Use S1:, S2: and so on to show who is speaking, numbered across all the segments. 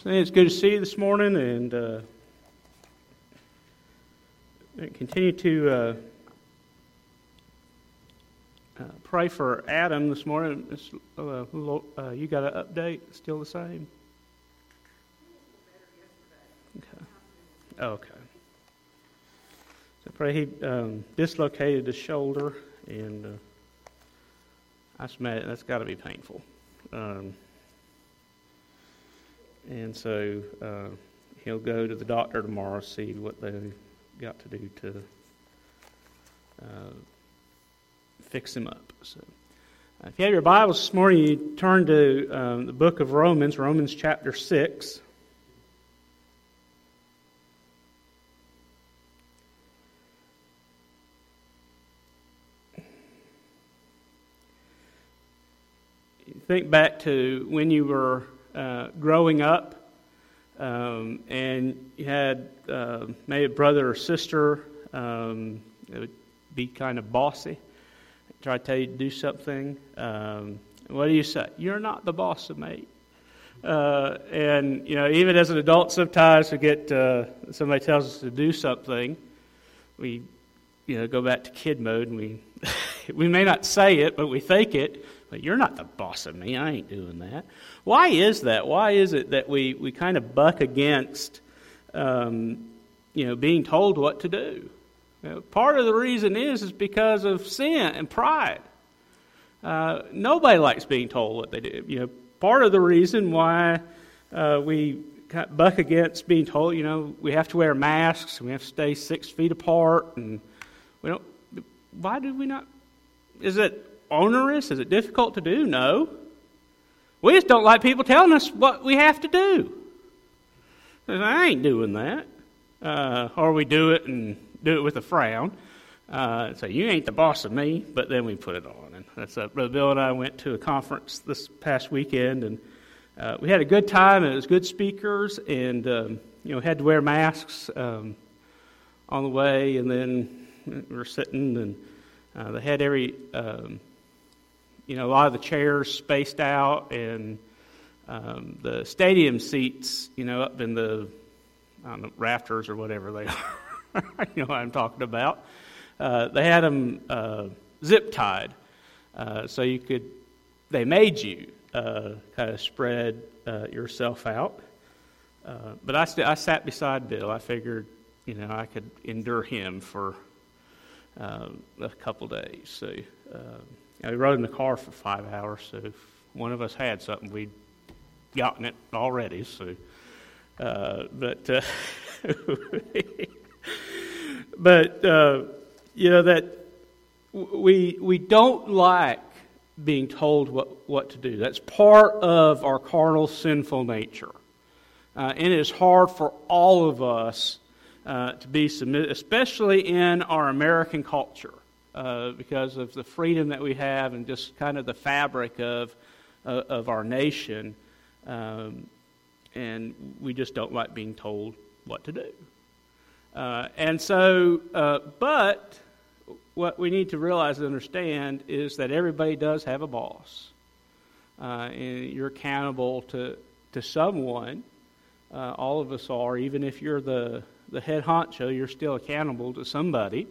S1: It's good to see you this morning, and continue to pray for Adam this morning. You got an update? Still the same? Okay. So pray he dislocated his shoulder, and I just imagine that's got to be painful. And so he'll go to the doctor tomorrow, see what they've got to do to fix him up. So, if you have your Bibles this morning, you turn to the book of Romans chapter 6. Think back to when you were growing up, and you had maybe a brother or sister that would be kind of bossy, try to tell you to do something. What do you say? You're not the boss of me. And even as an adult, sometimes we get somebody tells us to do something, we go back to kid mode, and we we may not say it, but we think it. But you're not the boss of me. I ain't doing that. Why is that? Why is it that we kind of buck against, being told what to do? Part of the reason is because of sin and pride. Nobody likes being told what they do. Part of the reason why we buck against being told, we have to wear masks, and we have to stay 6 feet apart, and we don't. Why do we not? Is it onerous? Is it difficult to do? No. We just don't like people telling us what we have to do. I ain't doing that. Or we do it and do it with a frown. So you ain't the boss of me, but then we put it on. And that's Brother Bill and I went to a conference this past weekend, and we had a good time, and it was good speakers, and had to wear masks on the way, and then we were sitting, and they had every a lot of the chairs spaced out, and the stadium seats, up in the rafters or whatever they are. You know what I'm talking about. They had them zip tied, so you could. They made you kind of spread yourself out. But I sat beside Bill. I figured, I could endure him for a couple days. So. We rode in the car for 5 hours, so if one of us had something, we'd gotten it already. So, that we don't like being told what to do. That's part of our carnal, sinful nature, and it is hard for all of us to be submitted, especially in our American culture. Because of the freedom that we have and just kind of the fabric of our nation, and we just don't like being told what to do. But what we need to realize and understand is that everybody does have a boss, and you're accountable to someone. All of us are, even if you're the head honcho, you're still accountable to somebody.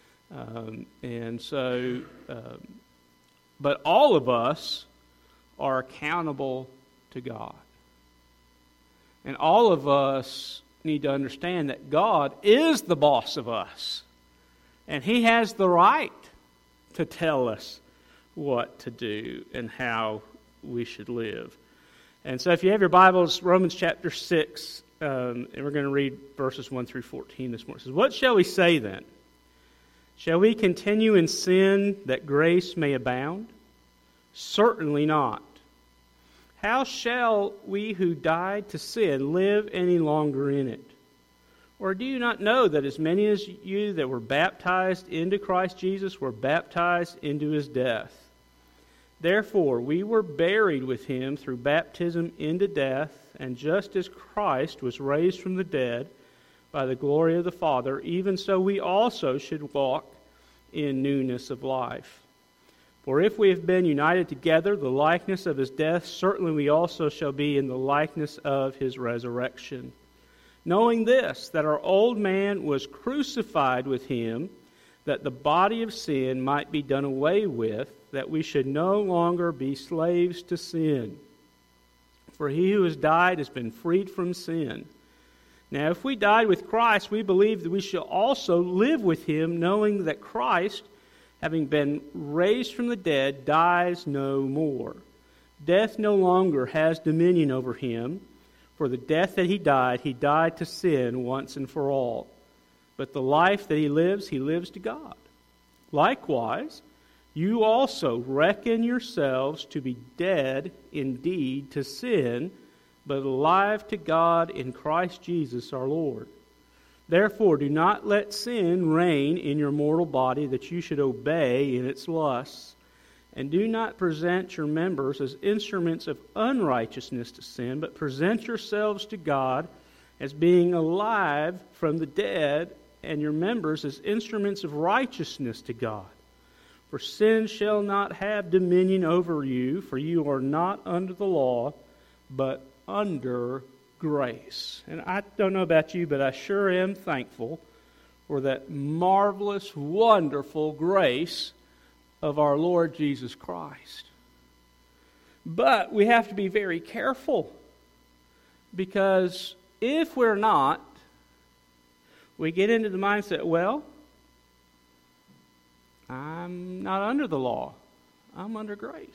S1: But all of us are accountable to God. And all of us need to understand that God is the boss of us. And He has the right to tell us what to do and how we should live. And so if you have your Bibles, Romans chapter 6, and we're going to read verses 1 through 14 this morning. It says, "What shall we say then? Shall we continue in sin that grace may abound? Certainly not. How shall we who died to sin live any longer in it? Or do you not know that as many as you that were baptized into Christ Jesus were baptized into His death? Therefore we were buried with Him through baptism into death, and just as Christ was raised from the dead by the glory of the Father, even so we also should walk in newness of life. For if we have been united together, the likeness of his death, certainly we also shall be in the likeness of his resurrection. Knowing this, that our old man was crucified with him, that the body of sin might be done away with, that we should no longer be slaves to sin. For he who has died has been freed from sin. Now if we died with Christ, we believe that we shall also live with him, knowing that Christ, having been raised from the dead, dies no more. Death no longer has dominion over him. For the death that he died to sin once and for all. But the life that he lives to God. Likewise, you also reckon yourselves to be dead indeed to sin, but alive to God in Christ Jesus our Lord. Therefore, do not let sin reign in your mortal body, that you should obey in its lusts. And do not present your members as instruments of unrighteousness to sin, but present yourselves to God as being alive from the dead, and your members as instruments of righteousness to God. For sin shall not have dominion over you, for you are not under the law, but under grace. And I don't know about you, but I sure am thankful for that marvelous, wonderful grace of our Lord Jesus Christ. But we have to be very careful, because if we're not, we get into the mindset, well, I'm not under the law. I'm under grace.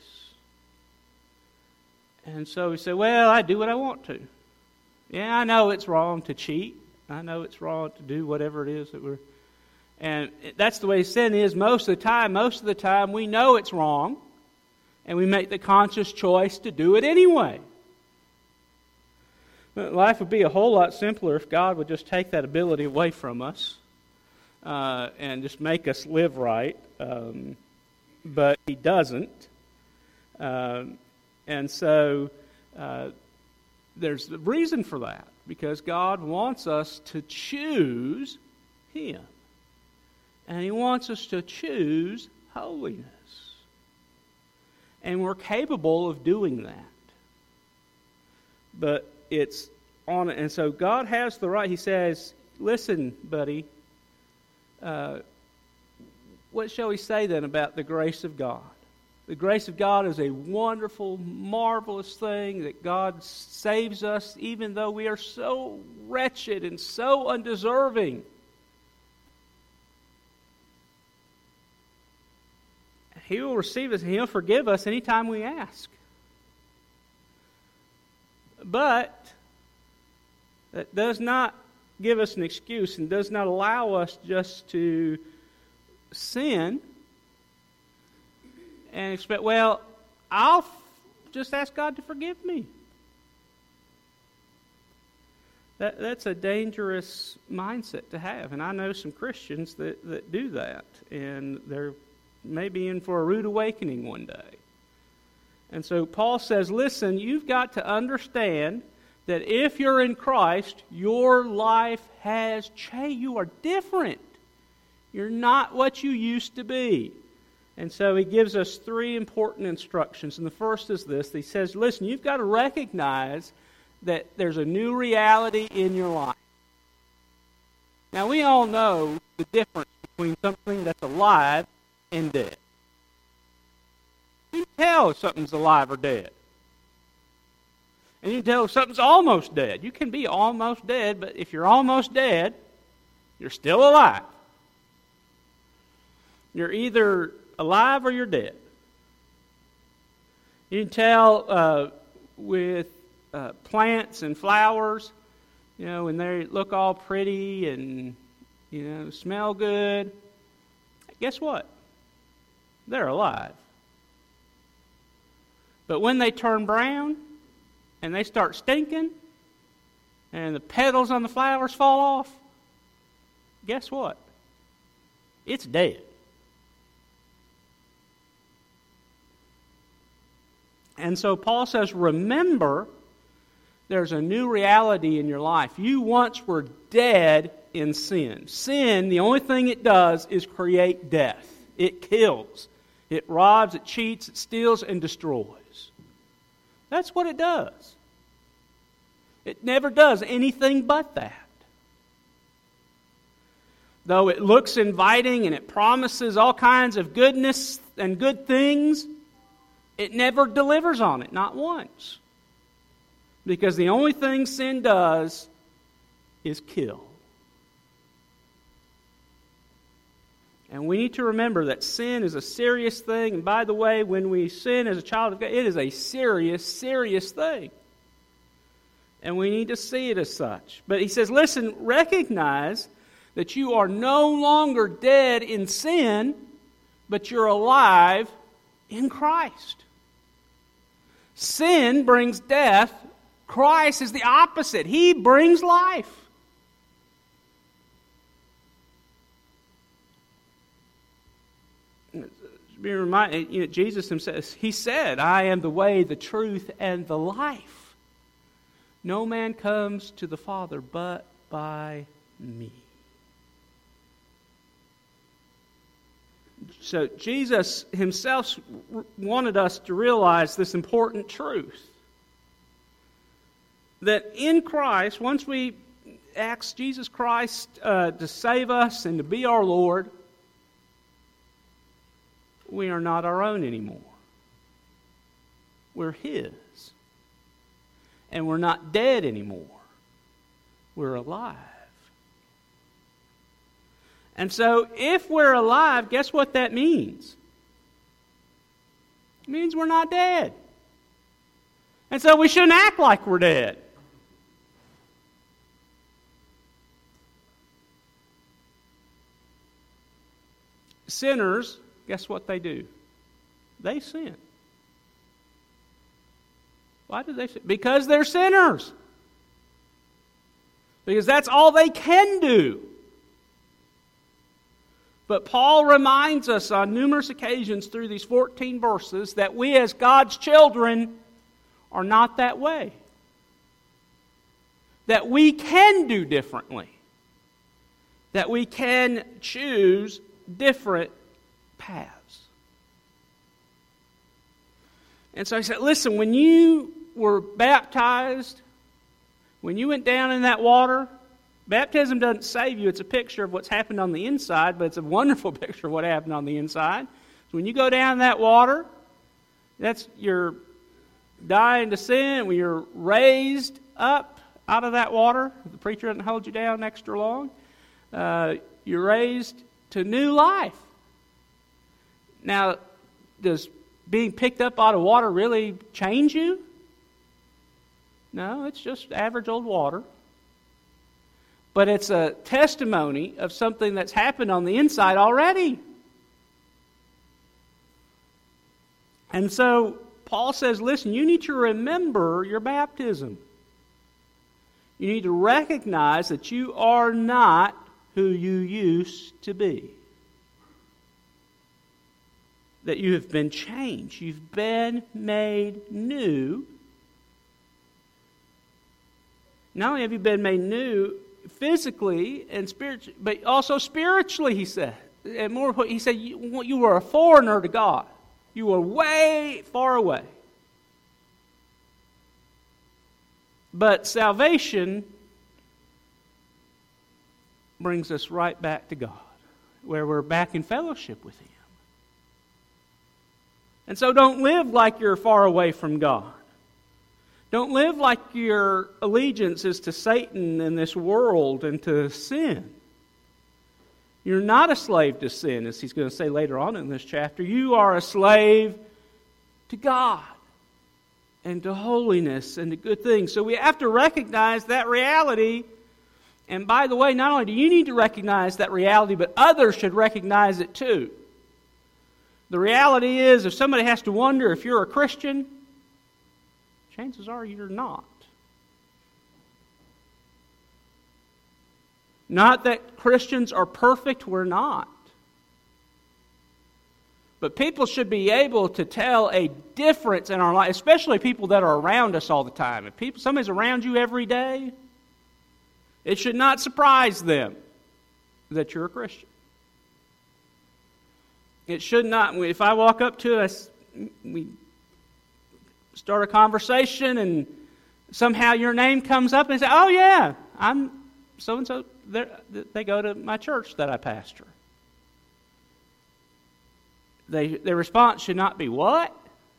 S1: And so we say, well, I do what I want to. Yeah, I know it's wrong to cheat. I know it's wrong to do whatever it is that we're... And that's the way sin is most of the time. Most of the time we know it's wrong, and we make the conscious choice to do it anyway. But life would be a whole lot simpler if God would just take that ability away from us and just make us live right. But He doesn't. And so there's the reason for that, because God wants us to choose Him. And He wants us to choose holiness. And we're capable of doing that. But it's on it. And so God has the right. He says, listen, buddy, what shall we say then about the grace of God? The grace of God is a wonderful, marvelous thing, that God saves us even though we are so wretched and so undeserving. He will receive us and He'll forgive us anytime we ask. But that does not give us an excuse and does not allow us just to sin and expect, well, I'll just ask God to forgive me. That's a dangerous mindset to have. And I know some Christians that do that. And they're maybe in for a rude awakening one day. And so Paul says, listen, you've got to understand that if you're in Christ, your life has changed. You are different. You're not what you used to be. And so he gives us three important instructions. And the first is this. He says, listen, you've got to recognize that there's a new reality in your life. Now, we all know the difference between something that's alive and dead. You can tell if something's alive or dead. And you can tell if something's almost dead. You can be almost dead, but if you're almost dead, you're still alive. You're either alive or you're dead. You can tell with plants and flowers, you know, when they look all pretty and, you know, smell good. Guess what? They're alive. But when they turn brown and they start stinking and the petals on the flowers fall off, guess what? It's dead. And so Paul says, remember, there's a new reality in your life. You once were dead in sin. Sin, the only thing it does is create death. It kills. It robs, it cheats, it steals, and destroys. That's what it does. It never does anything but that. Though it looks inviting and it promises all kinds of goodness and good things, it never delivers on it, not once. Because the only thing sin does is kill. And we need to remember that sin is a serious thing. And by the way, when we sin as a child of God, it is a serious, serious thing. And we need to see it as such. But he says, listen, recognize that you are no longer dead in sin, but you're alive in Christ. Sin brings death. Christ is the opposite. He brings life. Be reminded, Jesus himself, he said, I am the way, the truth, and the life. No man comes to the Father but by me. So Jesus himself wanted us to realize this important truth. That in Christ, once we ask Jesus Christ to save us and to be our Lord, we are not our own anymore. We're His. And we're not dead anymore. We're alive. And so, if we're alive, guess what that means? It means we're not dead. And so we shouldn't act like we're dead. Sinners, guess what they do? They sin. Why do they sin? Because they're sinners. Because that's all they can do. But Paul reminds us on numerous occasions through these 14 verses that we as God's children are not that way. That we can do differently. That we can choose different paths. And so he said, listen, when you were baptized, when you went down in that water, baptism doesn't save you. It's a picture of what's happened on the inside, but it's a wonderful picture of what happened on the inside. So when you go down in that water, that's you're dying to sin. When you're raised up out of that water, the preacher doesn't hold you down extra long. You're raised to new life. Now, does being picked up out of water really change you? No, it's just average old water. But it's a testimony of something that's happened on the inside already. And so Paul says, listen, you need to remember your baptism. You need to recognize that you are not who you used to be. That you have been changed. You've been made new. Not only have you been made new physically and spiritually, but also spiritually, he said. And more, he said you were a foreigner to God. You were way far away. But salvation brings us right back to God, where we're back in fellowship with Him. And so don't live like you're far away from God. Don't live like your allegiance is to Satan and this world and to sin. You're not a slave to sin, as he's going to say later on in this chapter. You are a slave to God and to holiness and to good things. So we have to recognize that reality. And by the way, not only do you need to recognize that reality, but others should recognize it too. The reality is, if somebody has to wonder if you're a Christian, chances are you're not. Not that Christians are perfect, we're not. But people should be able to tell a difference in our life, especially people that are around us all the time. If somebody's around you every day, it should not surprise them that you're a Christian. It should not. If I walk up to us, we start a conversation, and somehow your name comes up, and say, "Oh yeah, I'm so and so." They go to my church that I pastor. Their response should not be, "What?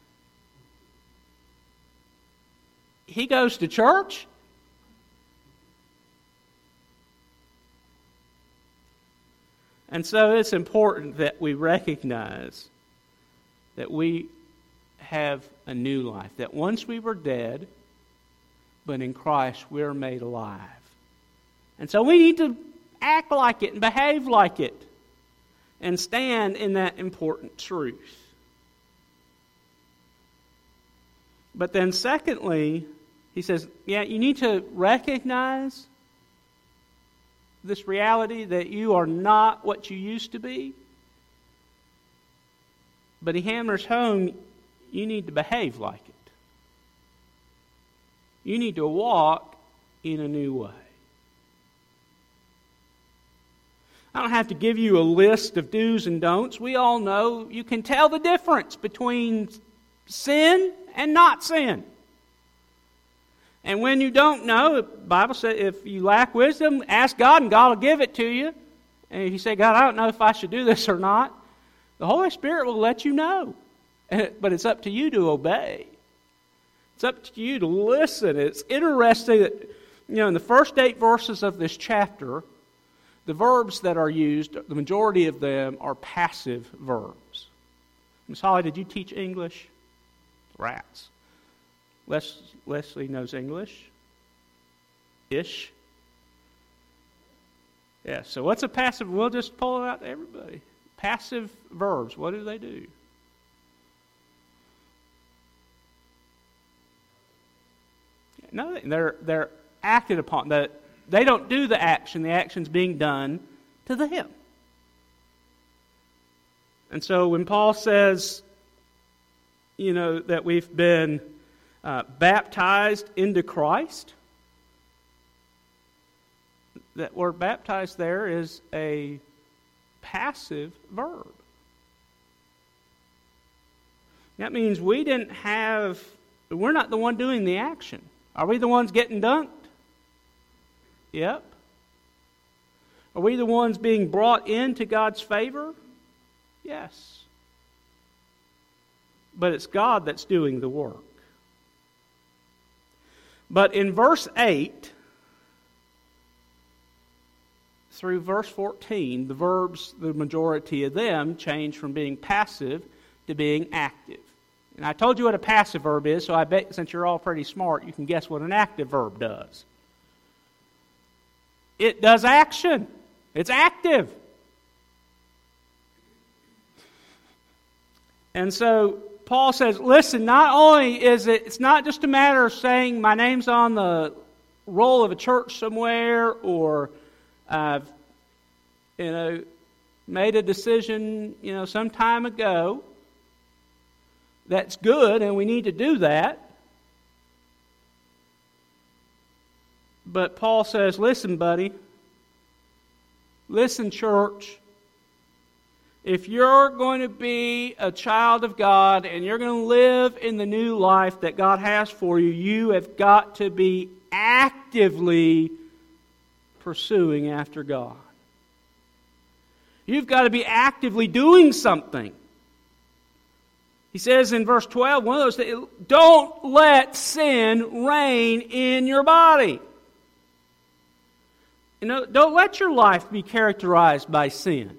S1: He goes to church?" And so it's important that we recognize that we have a new life. That once we were dead, but in Christ we're made alive. And so we need to act like it and behave like it and stand in that important truth. But then secondly, he says, you need to recognize this reality that you are not what you used to be. But he hammers home, you need to behave like it. You need to walk in a new way. I don't have to give you a list of do's and don'ts. We all know you can tell the difference between sin and not sin. And when you don't know, the Bible says if you lack wisdom, ask God and God will give it to you. And if you say, "God, I don't know if I should do this or not," the Holy Spirit will let you know. But it's up to you to obey. It's up to you to listen. It's interesting that, in the first 8 verses of this chapter, the verbs that are used, the majority of them are passive verbs. Miss Holly, did you teach English? Rats. Leslie knows English. Ish. Yeah, so what's a passive? We'll just pull it out to everybody. Passive verbs, what do they do? No, they're acted upon. They don't do the action. The action's being done to them. And so when Paul says, that we've been baptized into Christ, that word baptized there is a passive verb. That means we're not the one doing the action. Are we the ones getting dunked? Yep. Are we the ones being brought into God's favor? Yes. But it's God that's doing the work. But in verse 8 through verse 14, the verbs, the majority of them, change from being passive to being active. And I told you what a passive verb is, so I bet since you're all pretty smart, you can guess what an active verb does. It does action. It's active. And so Paul says, listen, not only is it's not just a matter of saying my name's on the roll of a church somewhere, or I've made a decision some time ago. That's good, and we need to do that. But Paul says, listen, buddy. Listen, church. If you're going to be a child of God and you're going to live in the new life that God has for you, you have got to be actively pursuing after God. You've got to be actively doing something. He says in verse 12, one of those things, don't let sin reign in your body. Don't let your life be characterized by sin.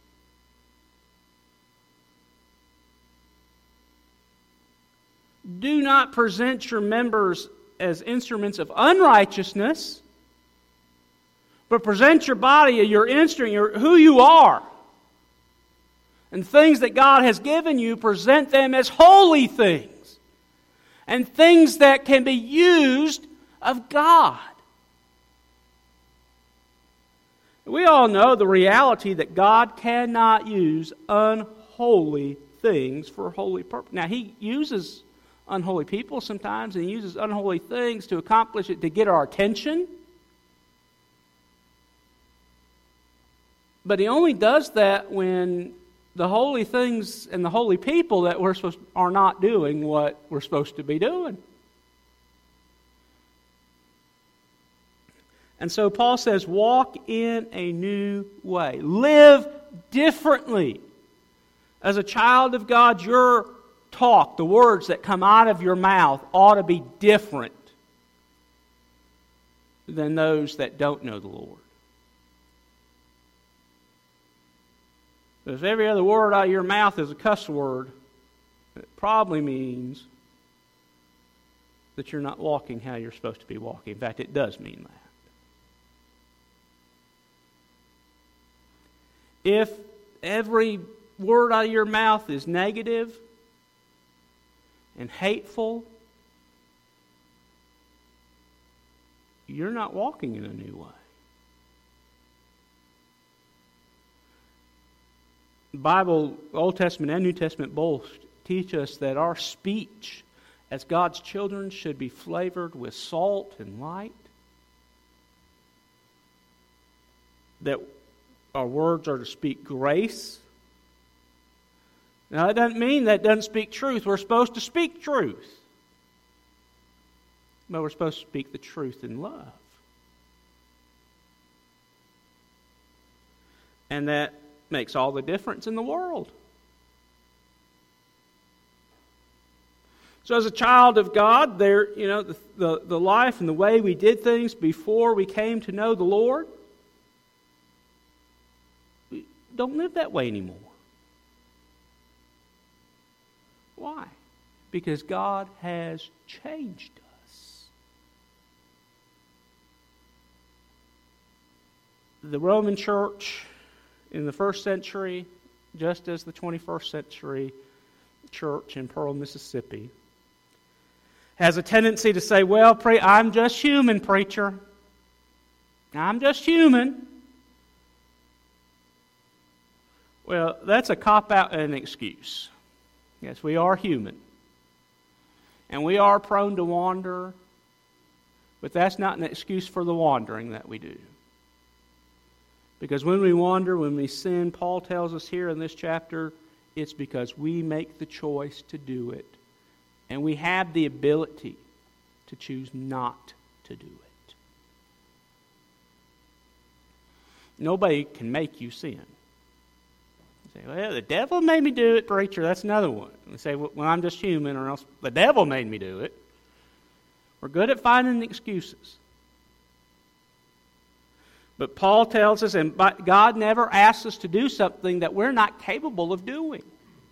S1: Do not present your members as instruments of unrighteousness, but present your body, your instrument, who you are. And things that God has given you, present them as holy things. And things that can be used of God. We all know the reality that God cannot use unholy things for holy purpose. Now, He uses unholy people sometimes, and He uses unholy things to accomplish it, to get our attention. But He only does that when the holy things and the holy people that are not doing what we're supposed to be doing. And so Paul says, walk in a new way. Live differently. As a child of God, your talk, the words that come out of your mouth, ought to be different than those that don't know the Lord. If every other word out of your mouth is a cuss word, it probably means that you're not walking how you're supposed to be walking. In fact, it does mean that. If every word out of your mouth is negative and hateful, you're not walking in a new way. The Bible, Old Testament and New Testament, both teach us that our speech as God's children should be flavored with salt and light. That our words are to speak grace. Now, that doesn't mean that doesn't speak truth. We're supposed to speak truth. But we're supposed to speak the truth in love. And that makes all the difference in the world. So as a child of God, the life and the way we did things before we came to know the Lord, we don't live that way anymore. Why? Because God has changed us. The Roman Church in the first century, just as the 21st century church in Pearl, Mississippi, has a tendency to say, well, I'm just human, preacher. I'm just human. Well, that's a cop-out and an excuse. Yes, we are human. And we are prone to wander, but that's not an excuse for the wandering that we do. Because when we wander, when we sin, Paul tells us here in this chapter, it's because we make the choice to do it. And we have the ability to choose not to do it. Nobody can make you sin. You say, well, the devil made me do it, preacher. That's another one. And they say, well, I'm just human, or else the devil made me do it. We're good at finding excuses. But Paul tells us, and God never asks us to do something that we're not capable of doing.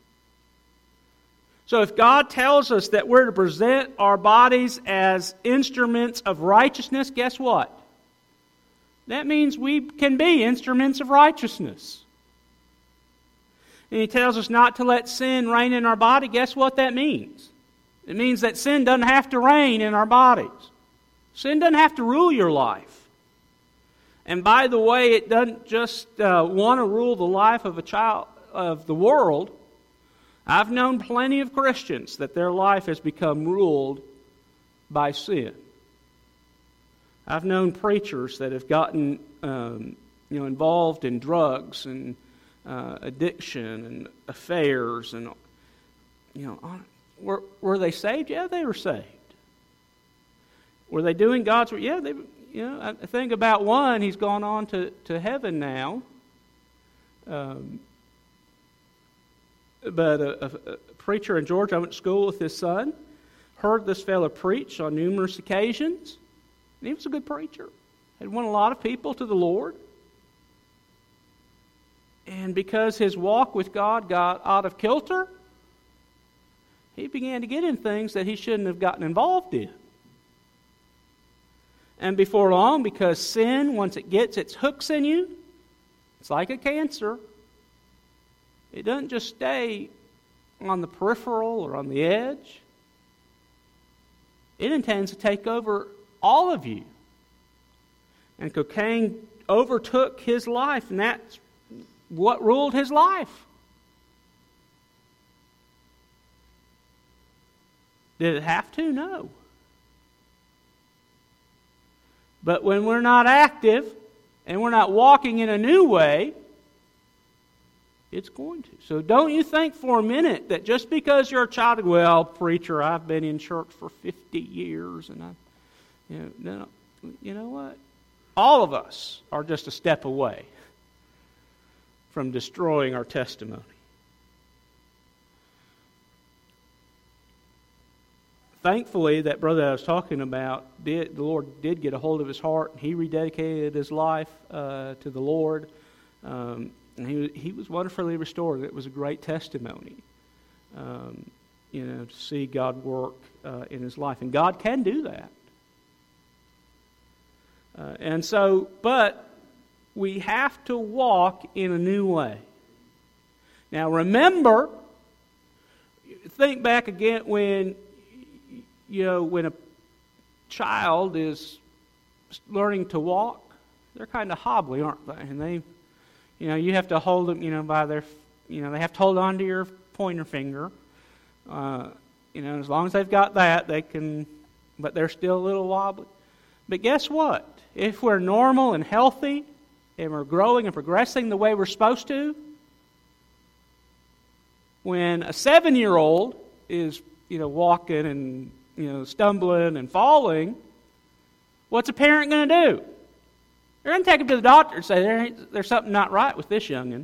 S1: So if God tells us that we're to present our bodies as instruments of righteousness, guess what? That means we can be instruments of righteousness. And He tells us not to let sin reign in our body. Guess what that means? It means that sin doesn't have to reign in our bodies. Sin doesn't have to rule your life. And by the way, it doesn't just want to rule the life of a child of the world. I've known plenty of Christians that their life has become ruled by sin. I've known preachers that have gotten involved in drugs and addiction and affairs, and were they saved? Yeah, they were saved. Were they doing God's work? Yeah, I think about one. He's gone on to heaven now. But a preacher in Georgia, I went to school with his son, heard this fellow preach on numerous occasions. And he was a good preacher. Had won a lot of people to the Lord. And because his walk with God got out of kilter, he began to get in things that he shouldn't have gotten involved in. And before long, because sin, once it gets its hooks in you, it's like a cancer. It doesn't just stay on the peripheral or on the edge. It intends to take over all of you. And cocaine overtook his life, and that's what ruled his life. Did it have to? No. But when we're not active and we're not walking in a new way, It's going to. So don't you think for a minute that just because you're a child of, well, preacher, I've been in church for 50 years, and no, you know what? All of us are just a step away from destroying our testimony. Thankfully, that brother I was talking about, the Lord did get a hold of his heart, and he rededicated his life to the Lord. And he was wonderfully restored. It was a great testimony, to see God work in his life. And God can do that. But we have to walk in a new way. Now remember, think back again when a child is learning to walk, they're kind of hobbly, aren't they? And they, you have to hold them, by their, they have to hold on to your pointer finger. As long as they've got that, they can, but they're still a little wobbly. But guess what? If we're normal and healthy, and we're growing and progressing the way we're supposed to, when a 7-year-old is, walking and, stumbling and falling, what's a parent going to do? They're going to take him to the doctor and say, there's something not right with this youngin'.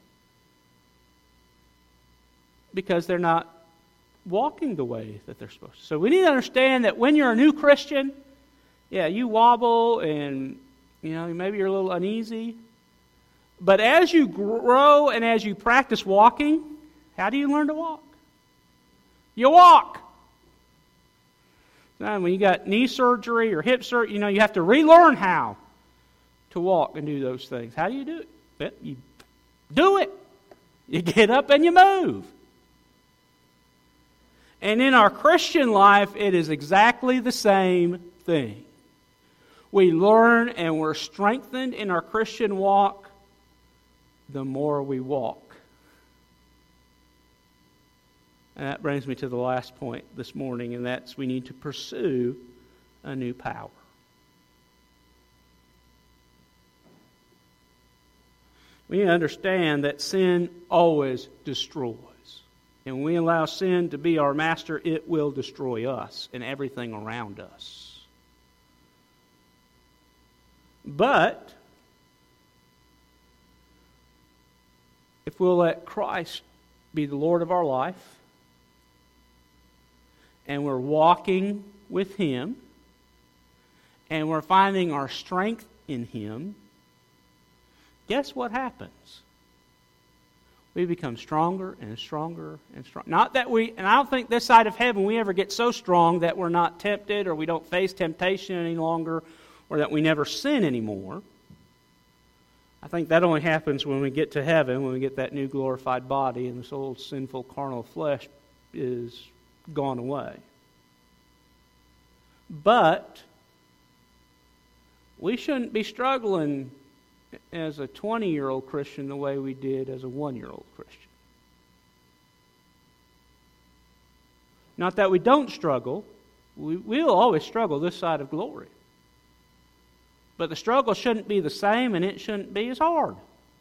S1: Because they're not walking the way that they're supposed to. So we need to understand that when you're a new Christian, you wobble and, maybe you're a little uneasy. But as you grow and as you practice walking, how do you learn to walk? You walk. Now, when you got knee surgery or hip surgery, you have to relearn how to walk and do those things. How do you do it? You do it. You get up and you move. And in our Christian life, it is exactly the same thing. We learn and we're strengthened in our Christian walk the more we walk. And that brings me to the last point this morning, and that's we need to pursue a new power. We need to understand that sin always destroys. And when we allow sin to be our master, it will destroy us and everything around us. But if we'll let Christ be the Lord of our life, and we're walking with Him, and we're finding our strength in Him, guess what happens? We become stronger and stronger and stronger. Not that and I don't think this side of heaven we ever get so strong that we're not tempted or we don't face temptation any longer or that we never sin anymore. I think that only happens when we get to heaven, when we get that new glorified body and this old sinful carnal flesh is gone away. But we shouldn't be struggling as a 20-year-old Christian the way we did as a 1-year-old Christian. Not that we don't struggle. We'll always struggle this side of glory. But the struggle shouldn't be the same and it shouldn't be as hard.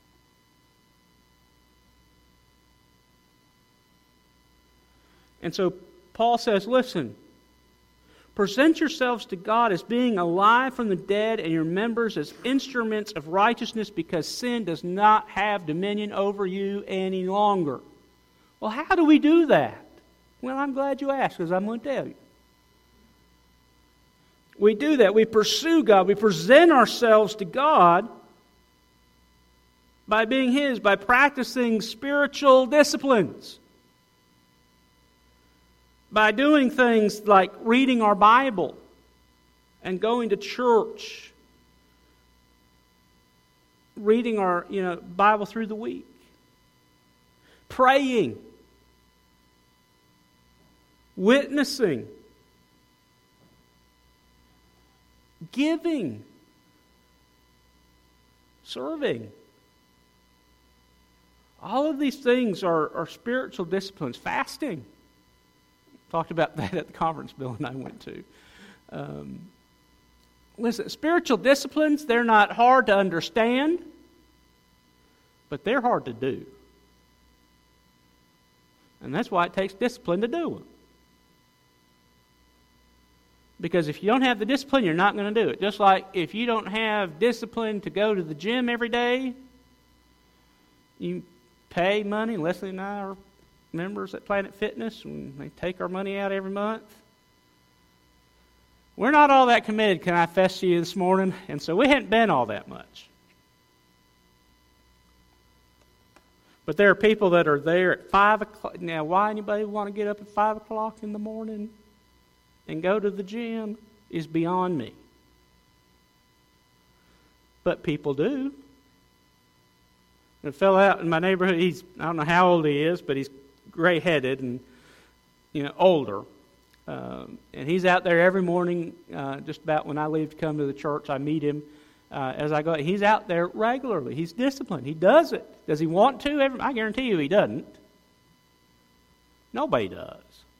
S1: And so Paul says, listen, present yourselves to God as being alive from the dead and your members as instruments of righteousness because sin does not have dominion over you any longer. Well, how do we do that? Well, I'm glad you asked because I'm going to tell you. We do that. We pursue God. We present ourselves to God by being His, by practicing spiritual disciplines. By doing things like reading our Bible and going to church, reading our Bible through the week, praying, witnessing, giving, serving. All of these things are spiritual disciplines. Fasting. Talked about that at the conference Bill and I went to. Listen, spiritual disciplines, they're not hard to understand, but they're hard to do. And that's why it takes discipline to do them. Because if you don't have the discipline, you're not going to do it. Just like if you don't have discipline to go to the gym every day, you pay money. Leslie and I are members at Planet Fitness, and they take our money out every month. We're not all that committed, can I confess to you this morning? And so we hadn't been all that much. But there are people that are there at 5 o'clock. Now, why anybody want to get up at 5 o'clock in the morning and go to the gym is beyond me. But people do. A fellow out in my neighborhood, I don't know how old he is, but he's gray-headed and, older. And he's out there every morning, just about when I leave to come to the church. I meet him as I go. He's out there regularly. He's disciplined. He does it. Does he want to? I guarantee you he doesn't. Nobody does.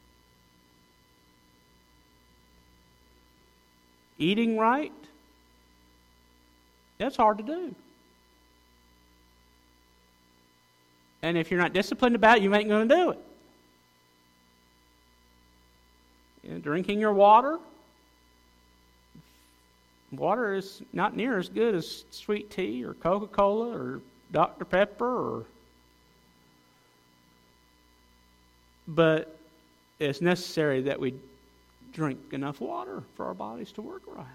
S1: Eating right, that's hard to do. And if you're not disciplined about it, you ain't going to do it. Drinking your water. Water is not near as good as sweet tea or Coca-Cola or Dr. Pepper. But it's necessary that we drink enough water for our bodies to work right.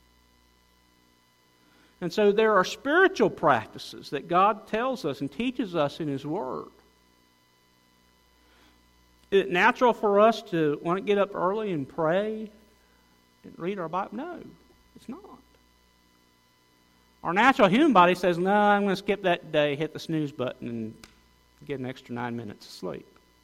S1: And so there are spiritual practices that God tells us and teaches us in His Word. Is it natural for us to want to get up early and pray and read our Bible? No, it's not. Our natural human body says, no, I'm going to skip that day, hit the snooze button, and get an extra 9 minutes of sleep.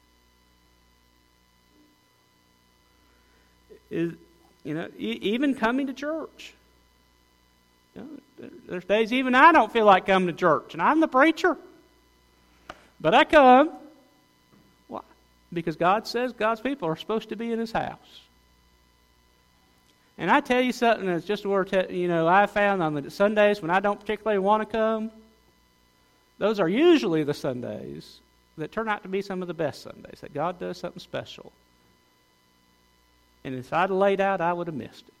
S1: Even coming to church. There's days even I don't feel like coming to church, and I'm the preacher. But I come. Why? Because God says God's people are supposed to be in His house. And I tell you something that's just worth I found on the Sundays when I don't particularly want to come, those are usually the Sundays that turn out to be some of the best Sundays, that God does something special. And if I'd laid out, I would have missed it.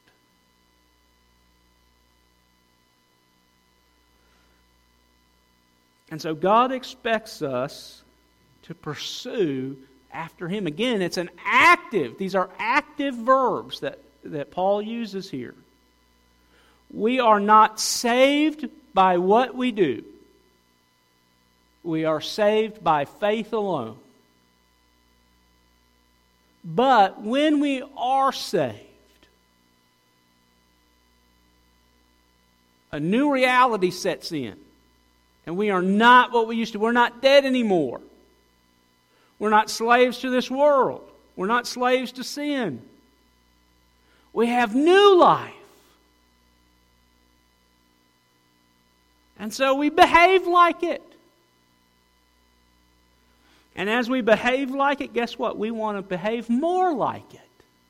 S1: And so God expects us to pursue after Him. Again, it's an active. These are active verbs that Paul uses here. We are not saved by what we do. We are saved by faith alone. But when we are saved, a new reality sets in. And we are not what we used to. We're not dead anymore. We're not slaves to this world. We're not slaves to sin. We have new life. And so we behave like it. And as we behave like it, guess what? We want to behave more like it.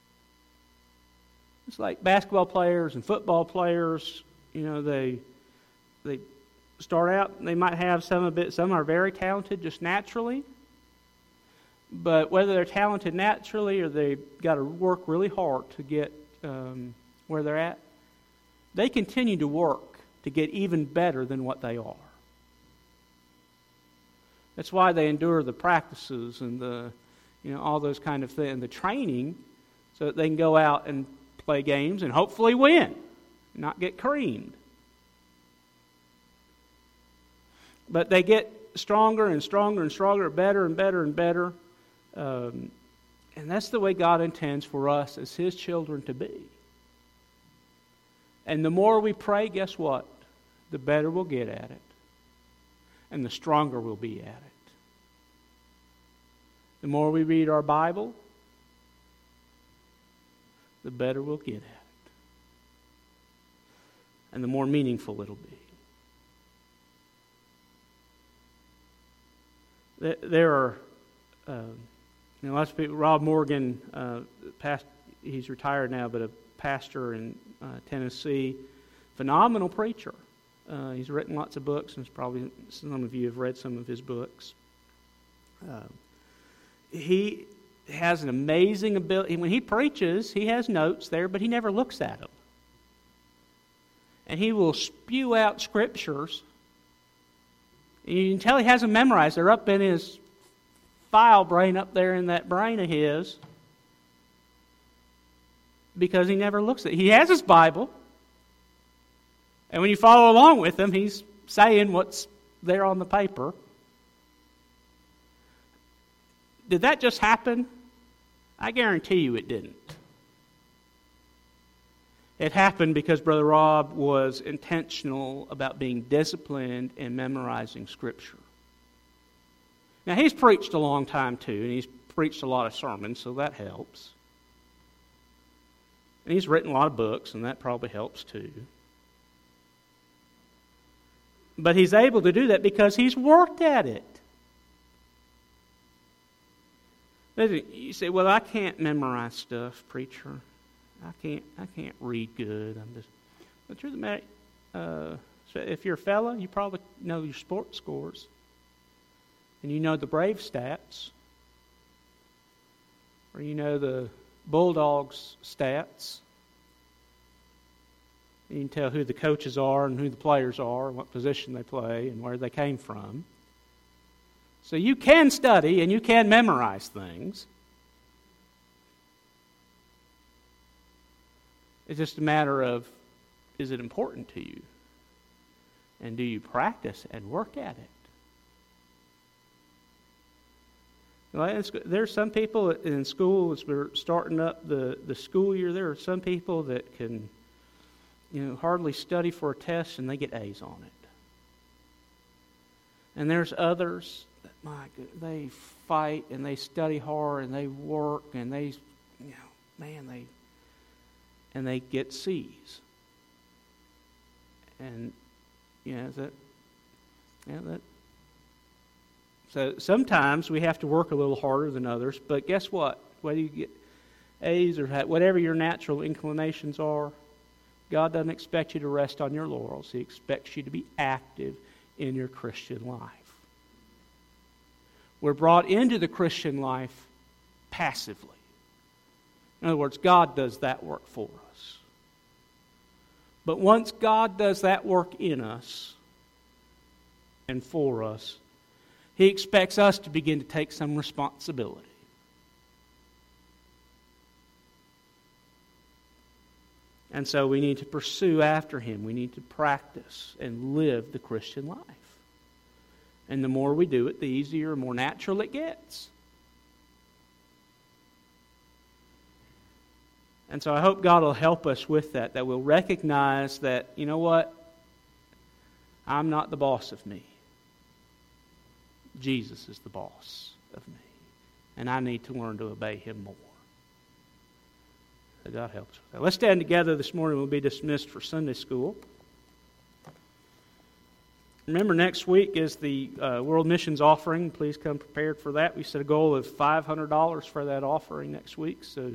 S1: It's like basketball players and football players, they start out, they might have some are very talented just naturally. But whether they're talented naturally or they've got to work really hard to get where they're at, they continue to work to get even better than what they are. That's why they endure the practices and the, all those kind of things, and the training, so that they can go out and play games and hopefully win, not get creamed. But they get stronger and stronger and stronger, better and better and better. And that's the way God intends for us as His children to be. And the more we pray, guess what? The better we'll get at it. And the stronger we'll be at it. The more we read our Bible, the better we'll get at it. And the more meaningful it'll be. There are lots of people. Rob Morgan, he's retired now, but a pastor in Tennessee, phenomenal preacher. He's written lots of books, and probably some of you have read some of his books. he has an amazing ability. When he preaches, he has notes there, but he never looks at them. And he will spew out scriptures. And you can tell he has them memorized. They're up in his file brain up there in that brain of his. Because he never looks at it. He has his Bible. And when you follow along with him, he's saying what's there on the paper. Did that just happen? I guarantee you it didn't. It happened because Brother Rob was intentional about being disciplined and memorizing Scripture. Now, he's preached a long time too, and he's preached a lot of sermons, so that helps. And he's written a lot of books, and that probably helps too. But he's able to do that because he's worked at it. You say, well, I can't memorize stuff, preacher. I can't read good. But you're the man. So if you're a fella, you probably know your sports scores, and you know the Brave stats, or you know the Bulldogs stats. You can tell who the coaches are and who the players are, and what position they play, and where they came from. So you can study and you can memorize things. It's just a matter of, is it important to you? And do you practice and work at it? There's some people in school, as we're starting up the school year, there are some people that can hardly study for a test and they get A's on it. And there's others that, they fight and they study hard and they work and they get C's. And so sometimes we have to work a little harder than others, but guess what? Whether you get A's or whatever your natural inclinations are, God doesn't expect you to rest on your laurels. He expects you to be active in your Christian life. We're brought into the Christian life passively. In other words, God does that work for us. But once God does that work in us and for us, He expects us to begin to take some responsibility. And so we need to pursue after Him. We need to practice and live the Christian life. And the more we do it, the easier and more natural it gets. And so I hope God will help us with that we'll recognize that, you know what? I'm not the boss of me. Jesus is the boss of me. And I need to learn to obey Him more. So God helps with that. Let's stand together this morning. We'll be dismissed for Sunday school. Remember, next week is the World Missions Offering. Please come prepared for that. We set a goal of $500 for that offering next week. So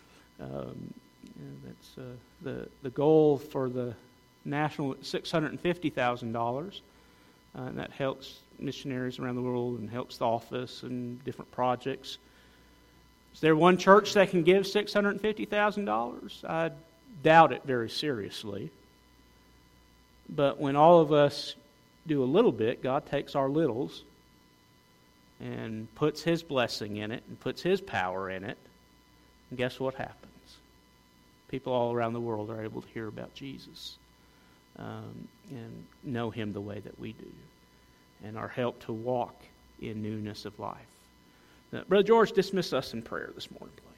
S1: that's the goal for the national $650,000. And that helps missionaries around the world and helps the office and different projects. Is there one church that can give $650,000? I doubt it very seriously. But when all of us do a little bit, God takes our littles and puts His blessing in it and puts His power in it. And guess what happens? People all around the world are able to hear about Jesus and know Him the way that we do and are helped to walk in newness of life. Now, Brother George, dismiss us in prayer this morning, please.